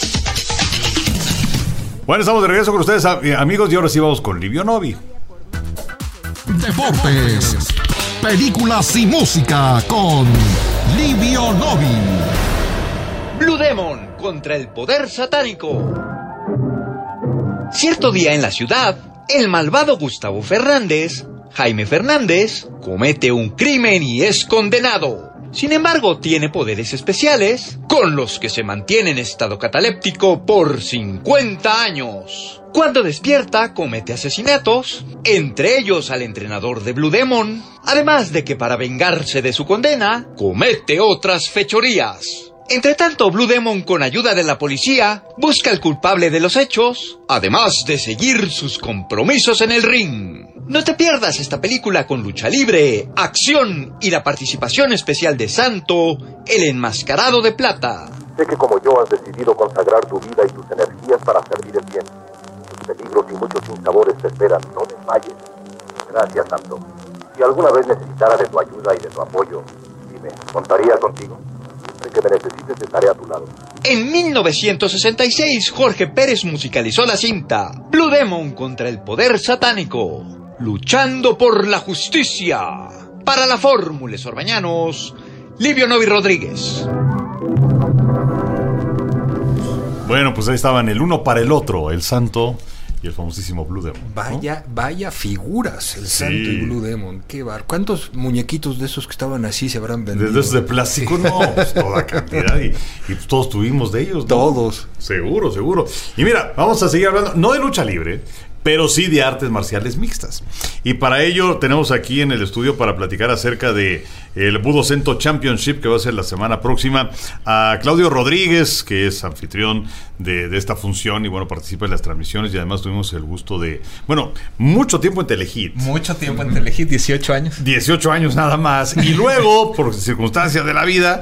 Bueno, estamos de regreso con ustedes, amigos, y ahora sí vamos con Livio Novi. Deportes, películas y música con Livio Novi. Blue Demon contra el poder satánico. Cierto día en la ciudad, el malvado Gustavo Fernández, Jaime Fernández, comete un crimen y es condenado. Sin embargo, tiene poderes especiales, con los que se mantiene en estado cataléptico por cincuenta años. Cuando despierta, comete asesinatos, entre ellos al entrenador de Blue Demon, además de que para vengarse de su condena, comete otras fechorías. Entretanto, Blue Demon, con ayuda de la policía, busca al culpable de los hechos, además de seguir sus compromisos en el ring. No te pierdas esta película con lucha libre, acción y la participación especial de Santo, el enmascarado de plata. Sé que como yo has decidido consagrar tu vida y tus energías para servir el bien. Tus peligros y muchos sinsabores te esperan, no desmayes. Gracias, Santo. Si alguna vez necesitara de tu ayuda y de tu apoyo, dime, ¿contaría contigo? Siempre que me necesites estaré a tu lado. En mil novecientos sesenta y seis, Jorge Pérez musicalizó la cinta Blue Demon contra el poder satánico, luchando por la justicia. Para la Fórmula Orbañanos, Livio Novi Rodríguez. Bueno, pues ahí estaban el uno para el otro, el Santo y el famosísimo Blue Demon, ¿no? Vaya, vaya figuras, el Sí. Santo y Blue Demon. Qué bar. ¿Cuántos muñequitos de esos que estaban así se habrán vendido? Desde esos de plástico, no, pues toda cantidad. Y, y pues todos tuvimos de ellos, ¿no? Todos. Seguro, seguro. Y mira, vamos a seguir hablando, no de lucha libre, pero sí de artes marciales mixtas. Y para ello tenemos aquí en el estudio para platicar acerca de el Budo Cento Championship, que va a ser la semana próxima, a Claudio Rodríguez, que es anfitrión de, de esta función y bueno, participa en las transmisiones, y además tuvimos el gusto de, bueno, mucho tiempo en Telehit. Mucho tiempo en Telehit, dieciocho años. dieciocho años nada más. Y luego, por circunstancias de la vida,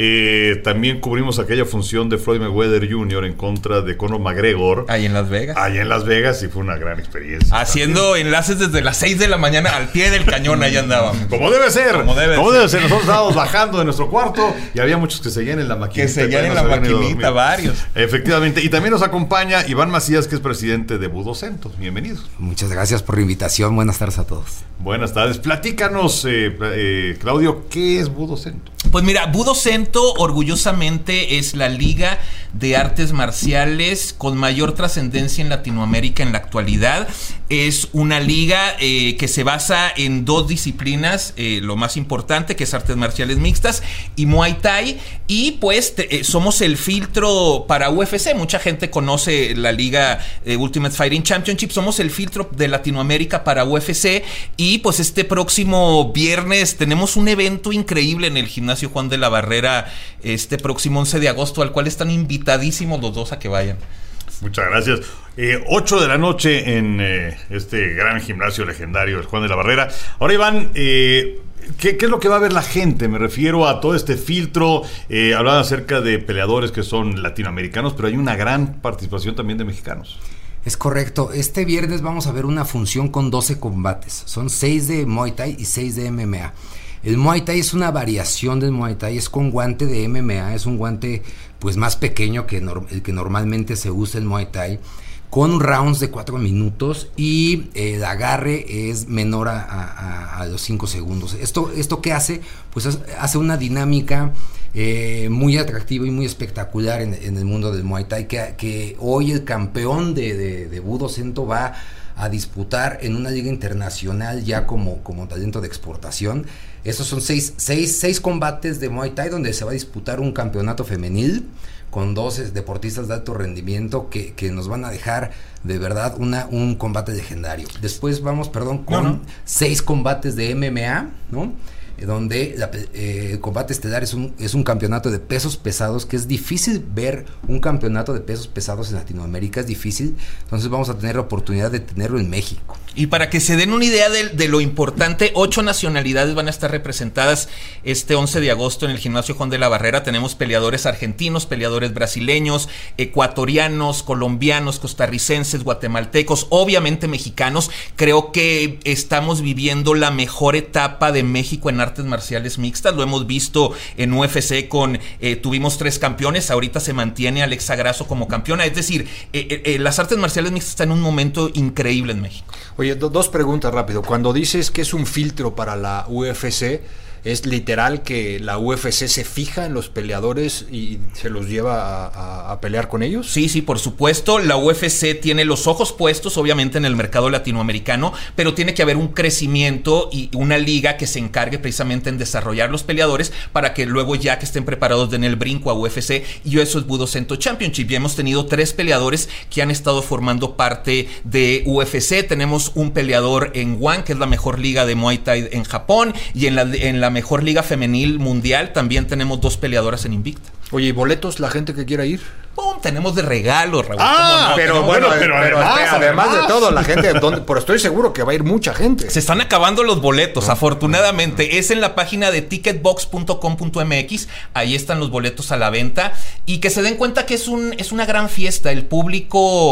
eh, también cubrimos aquella función de Floyd Mayweather junior en contra de Conor McGregor. Ahí en Las Vegas. Ahí en Las Vegas, y fue una gran experiencia. Haciendo también enlaces desde las seis de la mañana al pie del cañón, ahí andábamos. Como debe ser. Como debe Como ser. debe ser. Nosotros estábamos bajando de nuestro cuarto y había muchos que seguían en la maquinita. Que seguían en la maquinita, varios. Efectivamente. Y también nos acompaña Iván Macías, que es presidente de Budo Cento. Bienvenidos. Muchas gracias por la invitación. Buenas tardes a todos. Buenas tardes. Platícanos, eh, eh, Claudio, ¿qué es Budo Cento? Pues mira, Budo Cento orgullosamente es la liga de artes marciales con mayor trascendencia en Latinoamérica en la actualidad. Es una liga eh, que se basa en dos disciplinas, eh, lo más importante, que es artes marciales mixtas y Muay Thai, y pues te, eh, somos el filtro para U F C. Mucha gente conoce la liga eh, Ultimate Fighting Championship. Somos el filtro de Latinoamérica para U F C, y pues este próximo viernes tenemos un evento increíble en el gimnasio Juan de la Barrera, este próximo once de agosto, al cual están invitadísimos los dos a que vayan. Muchas gracias. Eh, ocho de la noche en eh, este gran gimnasio legendario, el Juan de la Barrera. Ahora, Iván, eh, ¿qué, ¿qué es lo que va a ver la gente? Me refiero a todo este filtro. Eh, hablaban acerca de peleadores que son latinoamericanos, pero hay una gran participación también de mexicanos. Es correcto. Este viernes vamos a ver una función con doce combates. Son seis de Muay Thai y seis de M M A. El Muay Thai es una variación del Muay Thai, es con guante de M M A, es un guante pues más pequeño que no, el que normalmente se usa en Muay Thai, con rounds de cuatro minutos, y eh, el agarre es menor a, a, a los cinco segundos. Esto, ¿Esto qué hace? Pues hace una dinámica eh, muy atractiva y muy espectacular en, en el mundo del Muay Thai, que, que hoy el campeón de, de, de Budo Cento va a disputar en una liga internacional ya como, como talento de exportación. Estos son seis, seis, seis combates de Muay Thai donde se va a disputar un campeonato femenil con dos deportistas de alto rendimiento que, que nos van a dejar de verdad una, un combate legendario. Después vamos, perdón, con no, no. seis combates de M M A, ¿no? Donde la, eh, el combate estelar es un, es un campeonato de pesos pesados, que es difícil ver un campeonato de pesos pesados en Latinoamérica, es difícil. Entonces vamos a tener la oportunidad de tenerlo en México. Y para que se den una idea de, de lo importante, ocho nacionalidades van a estar representadas este once de agosto en el gimnasio Juan de la Barrera. Tenemos peleadores argentinos, peleadores brasileños, ecuatorianos, colombianos, costarricenses, guatemaltecos, obviamente mexicanos. Creo que estamos viviendo la mejor etapa de México en artes marciales mixtas. Lo hemos visto en U F C con, eh, tuvimos tres campeones, ahorita se mantiene Alexa Grasso como campeona. Es decir, eh, eh, las artes marciales mixtas están en un momento increíble en México. Oye, do, dos preguntas rápido. Cuando dices que es un filtro para la U F C, ¿es literal que la U F C se fija en los peleadores y se los lleva a, a, a pelear con ellos? Sí, sí, por supuesto. La U F C tiene los ojos puestos, obviamente, en el mercado latinoamericano, pero tiene que haber un crecimiento y una liga que se encargue precisamente en desarrollar los peleadores para que luego, ya que estén preparados, den el brinco a U F C. Y eso es Budo Cento Championship. Y hemos tenido tres peleadores que han estado formando parte de U F C. Tenemos un peleador en One, que es la mejor liga de Muay Thai en Japón, y en la, en la mejor liga femenil mundial también tenemos dos peleadoras en Invicta. Oye, ¿y boletos la gente que quiera ir? ¡Pum! Tenemos de regalo, Raúl. Ah, no? pero bueno, pero, pero además, además, además de todo, la gente, donde, pero estoy seguro que va a ir mucha gente. Se están acabando los boletos, no, afortunadamente. Es en la página de ticketbox punto com punto m x, ahí están los boletos a la venta, y que se den cuenta que es un es una gran fiesta. El público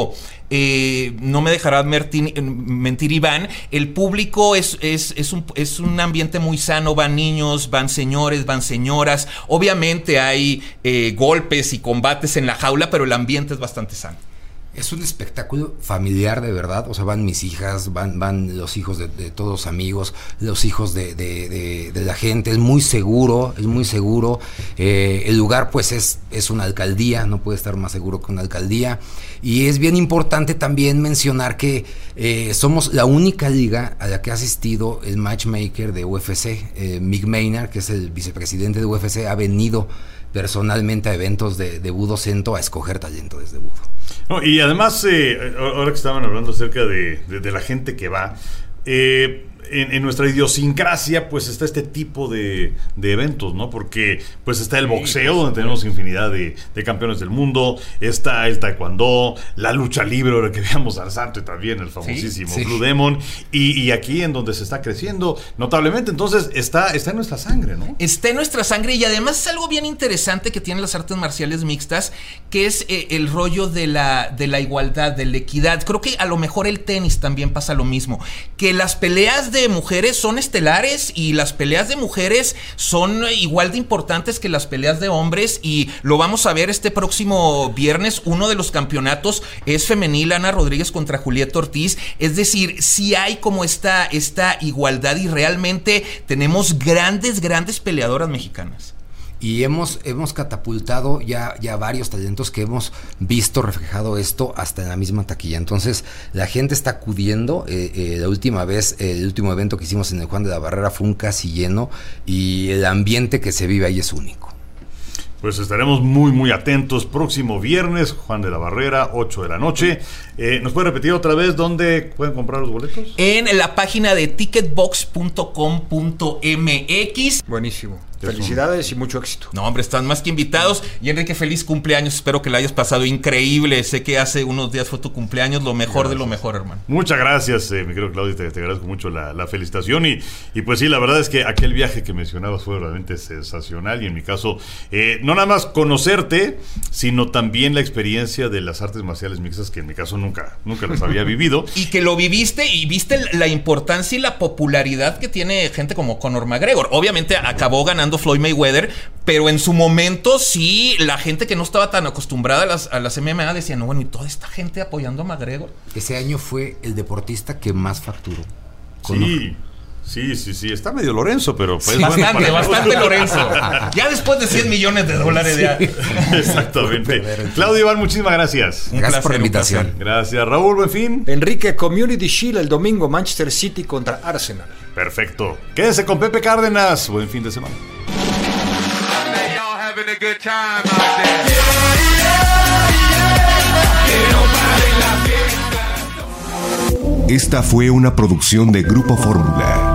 eh, no me dejará mentir, mentir Iván, el público es, es, es, un, es un ambiente muy sano, van niños, van señores, van señoras, obviamente hay eh, golpes y combates en la jaula, pero el ambiente es bastante sano. Es un espectáculo familiar de verdad, o sea, van mis hijas, van, van los hijos de, de todos los amigos, los hijos de, de, de, de la gente, es muy seguro, es muy seguro, eh, el lugar pues es, es una alcaldía, no puede estar más seguro que una alcaldía, y es bien importante también mencionar que eh, somos la única liga a la que ha asistido el matchmaker de U F C, eh, Mick Maynard, que es el vicepresidente de U F C, ha venido personalmente a eventos de, de Budo Cento a escoger talento desde Budo. No, y además, eh, ahora que estaban hablando acerca de, de, de la gente que va, eh, en, en nuestra idiosincrasia, pues está este tipo de, de eventos, ¿no? Porque pues está el boxeo, donde tenemos infinidad de, de campeones del mundo, está el taekwondo, la lucha libre, ahora que veamos al santo y también el famosísimo sí, sí. Blue Demon, y, y aquí en donde se está creciendo notablemente, entonces está, está en nuestra sangre, ¿no? Está en nuestra sangre, y además es algo bien interesante que tienen las artes marciales mixtas, que es eh, el rollo de la, de la igualdad, de la equidad. Creo que a lo mejor el tenis también pasa lo mismo, que las peleas de mujeres son estelares y las peleas de mujeres son igual de importantes que las peleas de hombres, y lo vamos a ver este próximo viernes. Uno de los campeonatos es femenil, Ana Rodríguez contra Julieta Ortiz, es decir, sí hay como esta, esta igualdad, y realmente tenemos grandes, grandes peleadoras mexicanas. Y hemos, hemos catapultado ya, ya varios talentos que hemos visto reflejado esto hasta en la misma taquilla. Entonces la gente está acudiendo. eh, eh, la última vez, eh, el último evento que hicimos en el Juan de la Barrera fue un casi lleno, y el ambiente que se vive ahí es único. Pues estaremos muy muy atentos. Próximo viernes, Juan de la Barrera, ocho de la noche. eh, ¿Nos puede repetir otra vez dónde pueden comprar los boletos? En la página de ticketbox punto com punto m x. Buenísimo. Felicidades y mucho éxito. No, hombre, están más que invitados. Y Enrique, feliz cumpleaños. Espero que la hayas pasado increíble. Sé que hace unos días fue tu cumpleaños. Lo mejor gracias. de lo mejor, hermano. Muchas gracias, eh, mi querido Claudio. Te, te agradezco mucho la, la felicitación. Y, y pues sí, la verdad es que aquel viaje que mencionabas fue realmente sensacional. Y en mi caso, eh, no nada más conocerte, sino también la experiencia de las artes marciales mixtas, que en mi caso nunca, nunca las había vivido. Y que lo viviste y viste la importancia y la popularidad que tiene gente como Conor McGregor. Obviamente acabó ganando Floyd Mayweather, pero en su momento sí, la gente que no estaba tan acostumbrada a las, a las M M A decía, no, bueno, y toda esta gente apoyando a McGregor. Ese año fue el deportista que más facturó. Sí, sí, sí, sí, está medio Lorenzo, pero pues sí, bastante, bueno, bastante Lorenzo. Ya después de cien millones de dólares sí. ya. Exactamente. Claudio, Iván, muchísimas gracias. Un gracias placer, por la invitación. Gracias, Raúl, buen fin. Enrique, Community Shield el domingo, Manchester City contra Arsenal. Perfecto. Quédese con Pepe Cárdenas. Buen fin de semana. Esta fue una producción de Grupo Fórmula.